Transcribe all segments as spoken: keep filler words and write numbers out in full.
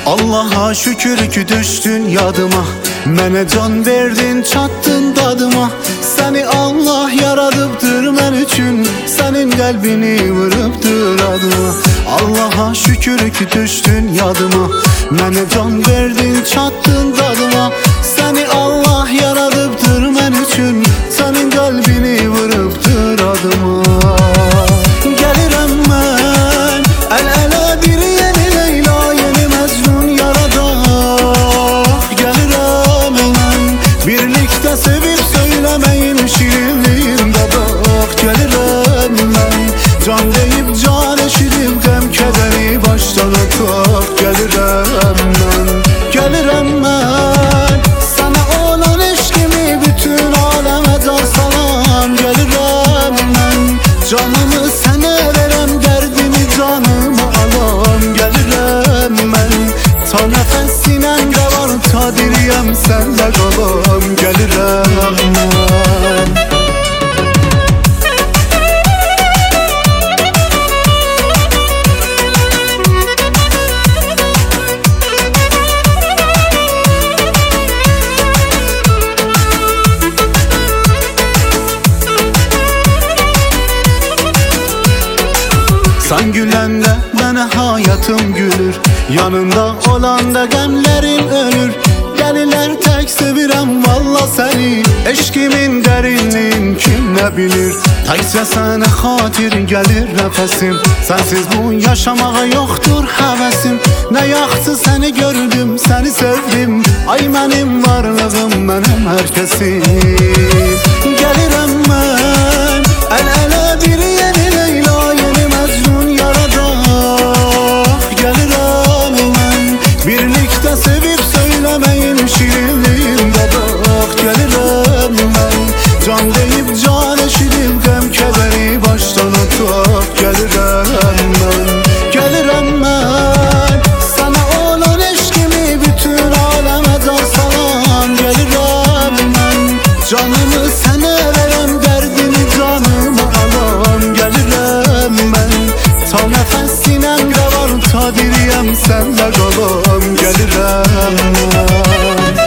Allah'a şükür ki düştün yadıma, mənə can verdin, çattın dadıma. Səni Allah yaradıbdır mən üçün, sənin qəlbini vurubdur adıma. Allah'a şükür ki düştün yadıma, mənə can verdin, çattın dadıma. Səni Allah yaradıbdır mən üçün, sənin qəlbini vurubdur adıma. Gəlirəm mən əl-ələ bir yeni Leyla, yeni Məcnun yaradaq. Gəlirəm mən birlikdə sevib söyləməyin şirinliyin dadaq. Gəlirəm mən can deyib can eşidib qəm kədəri başdan ataq. Gəlirəm mən, gəlirəm mən sana olan eşkimi bütün aləmə dar salam. Gəlirəm mən canımı sənə verəm, dərdimi canımı alam. Gəlirəm mən ta nəfəs sinəndə var, ta diriyəm sənlə qalam. Gəlirəm mən. Sen güləndə mənə hayatım gülür, yanında olanda qəmlərim ölür. Gəlirlər tək sevirəm valla səni, eşkimin dərinliyin kim nə bilir. Təkcə sənə xatir gəlir nəfəsim, sənsiz bu yaşamağa yoxdur həvəsim. Nə yaxşı səni gördüm, səni sevdim, ay mənim varlığım, mənəm hər kəsim. Gəlirəm mən əl-ələ bir yeni Leyla, yeni Məcnun yaradaq. Gəlirəm mən birlikdə sevib söyləməyin şirinliyin dadaq. Gəlirəm mən can deyib can eşidib qəm kədəri başdan ataq. Gəlirəm mən, gəlirəm mən sana olan eşkimi bütün aləmə dar salam. Gəlirəm mən canımı sənə verəm, dərdimi canımı alam. Gəlirəm mən ta nəfəs sinəmdə var, ta diriyəm sənlə qalam. Gəlirəm mən.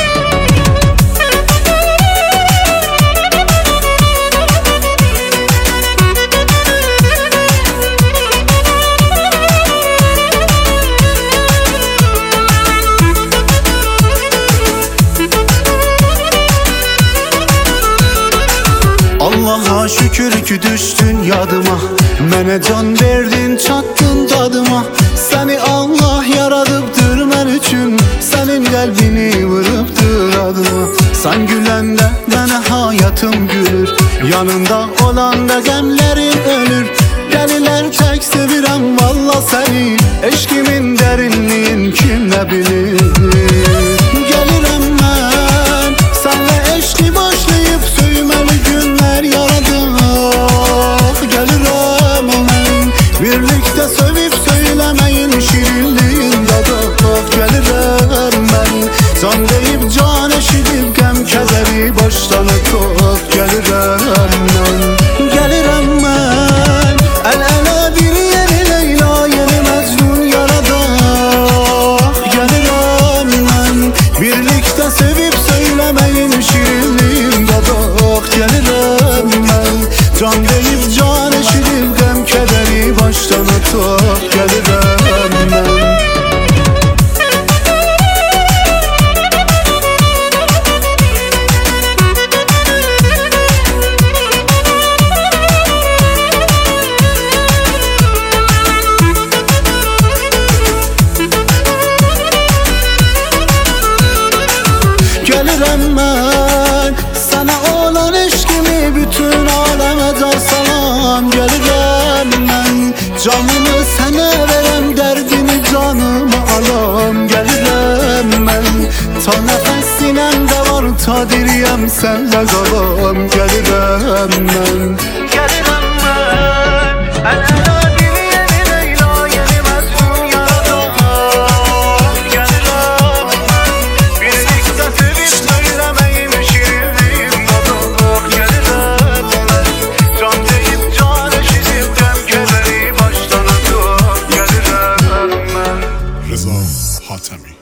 Allah'a şükür ki düştün yadıma, mənə can verdin, çattın dadıma. Səni Allah yaradıbdır mən üçün, sənin qəlbini vurubdur adıma. Sen güləndə mənə hayatım gülür, yanında olanda qəmlərim ölür. Gəlirlər tək sevirəm valla səni, eşkimin dərinliyin kim nə bilir. Gəlirəm mən sənlə eşki başlayıb söyməli günlər yaradaq. Gəlirəm mən birlikdə sevib söyləməyin şirinliyin dadaq. Gəlirəm mən can deyib can eşidib qəm kədəri başdan ataq. Gəlirəm mən, gəlirəm mən əl-ələ bir yeni Leyla, yeni Məcnun yaradaq. Gəlirəm mən birlikdə sevib söyləməyin şirinliyin dadaq. Gəlirəm mən can deyib can eşidib qəm kədəri başdan ataq. Gəlirəm mən. Gəlirəm mən sana olan eşkimi bütün aləmə dar salam. Gəlirəm mən canımı sənə verəm, dərdimi canımı alam. Gəlirəm mən ta nəfəs sinəmdə var, ta diriyəm sənlə qalam. Gəlirəm mən, gəlirəm mən əl-ələ bir yeni Leyla, yeni Məcnun yaradaq. Gəlirəm mən birlikdə sevib söyləməyin şirinliyin dadaq. Gəlirəm mən can deyib can eşidib qəm kədəri başdan ataq. Gəlirəm mən. Rıza Hatemi.